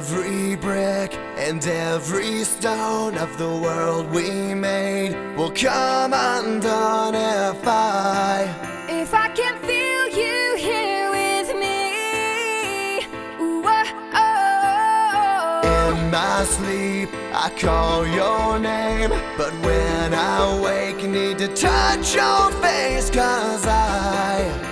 every brick and every stone of the world we made will come undone if I can feel you here with me. Whoa. In my sleep I call your name, but when I wake need to touch your face, 'cause I